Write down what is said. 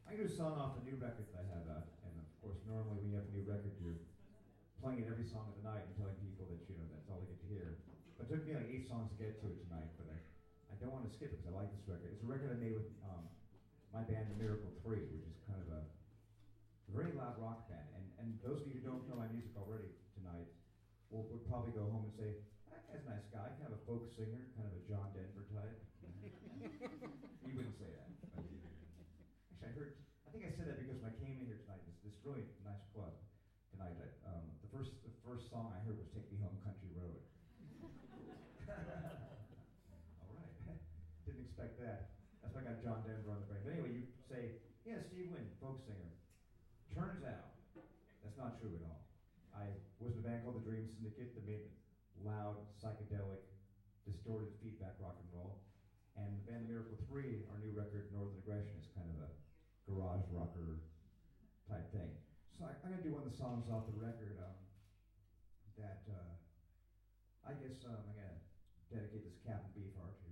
I do a song off the new record that I have out, and of course, normally when you have a new record, you're playing it every song of the night and telling people that that's all they get to hear. But it took me like 8 songs to get to it tonight, but I don't want to skip it because I like this record. It's a record I made with my band, The Miracle 3, which is kind of a very loud rock band. And those of you who don't know my music already tonight would probably go home and say, that guy's a nice guy, kind of a folk singer, kind of a John Denver type. You wouldn't say that. But actually, I think I said that because when I came in here tonight, this really nice club tonight, the first song I heard was Take Me Home Country Road. All right. Didn't expect that. That's why I got John Denver on the brain. But anyway, you say, yeah, Steve Wynn, folk singer. Turns out, that's not true at all. I was in a band called the Dream Syndicate that made loud, psychedelic, distorted feedback rock and roll. And the band The Miracle 3, our new record, Northern Aggression, is kind of a garage rocker type thing. So I'm going to do one of the songs off the record that I guess I'm going to dedicate this Captain Beefheart to.